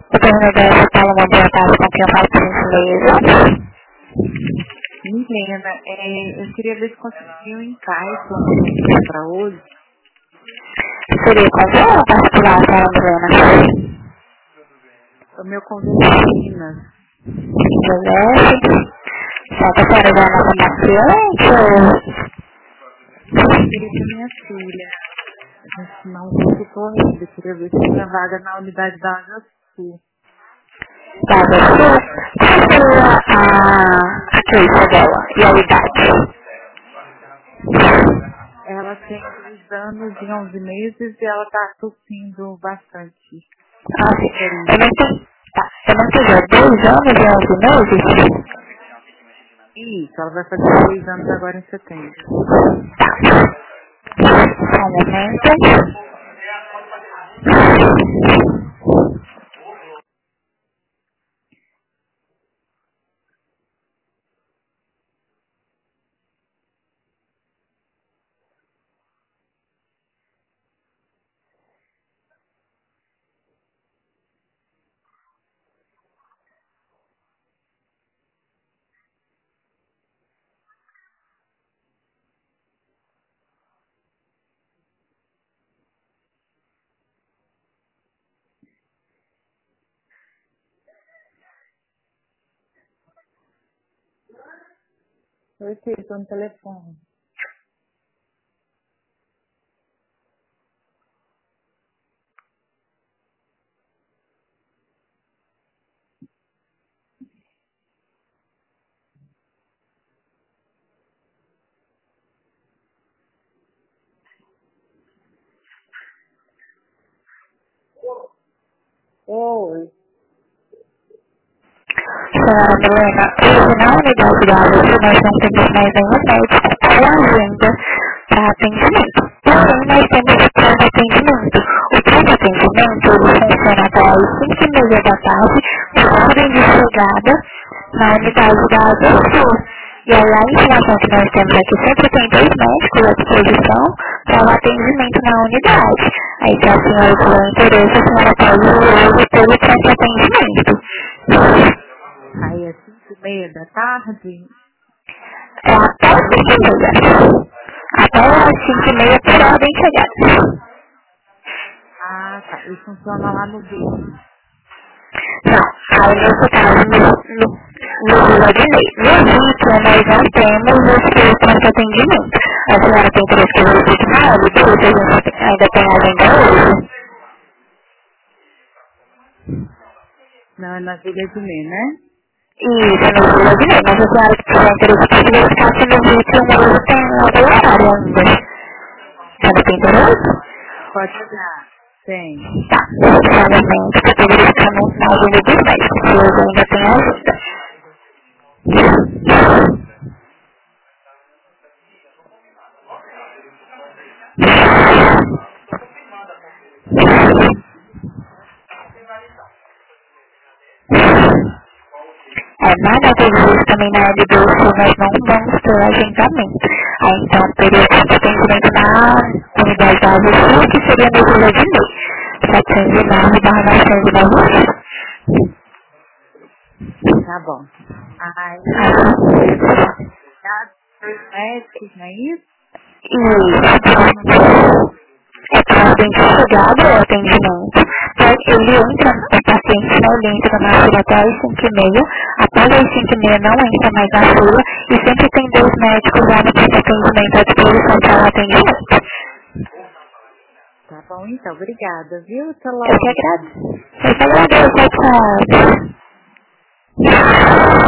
O turno da Paulo, boa tarde, com quem eu falo por gentileza. Milena, eu queria ver se conseguiu um encaixe para hoje. Seria com você ou particular, senhora Milena? O meu convite é Minas. Beleza. Será que a senhora já é nossa paciente ou... Eu queria para minha filha. A gente não consultou ainda. Eu queria ver se tinha vaga na unidade da Asa Sul. Tá, você? Qual a queixa dela e a idade? Ela tem 2 anos e 11 meses e ela está tossindo bastante. Ah, sim. Eu não entendi. Tá, eu não entendi. 2 anos e 11 meses? Isso, ela vai fazer 3 anos agora em setembro. Só um momento. Oi, filho, estou no telefone. Oi. Senhora Milena, hoje na unidade da AVC nós não temos mais nenhum médico ou agenda para atendimento. Porém, nós temos o plano de atendimento. O plano de atendimento ele funciona até às 5h30 da tarde, por ordem de chegada na unidade da AVC. E aí a informação que nós temos é que sempre tem 2 médicos à disposição para o atendimento na unidade. Aí se a senhora tiver interesse, a senhora pode ir hoje pelo plano de atendimento. Aí é 5h30 da tarde? É até as 5h30. Até as 5h30 por ordem de chegada. Ah, tá. E funciona lá no vídeo. Não, aí nesse caso, no Vila de Lei. No vídeo, nós não temos esse plano de atendimento. A senhora tem interesse que eu verifique na hora, se a gente ainda tem agenda hoje. Não, é na Vila de Lei, né? Isso, no Vila de Lei. Mas a senhora que tiver interesse pode verificar se no vídeo não tem outro horário ainda. A senhora tem interesse? Pode olhar. Tem. Tá, necessariamente, porque eu verificar na agenda dos médicos, se hoje ainda tem agenda. Nada que existe também na LBC, nós não vamos ter agendamento. Aí então teria que ter atendimento na unidade da AVC, que seria no Vila de Lei. 709/909. Tá bom. Aí, médicos, não é isso? É para ordem de chegada o atendimento. Ele entra, o paciente não ele entra na fila até às 5h30. Após as 5h30 não entra mais na fila e sempre tem 2 médicos lá no pronto atendimento à disposição para o atendimento. Tá bom, então. Obrigada, viu? Até Eu que logo. agradeço. Eu que agradeço, tchau.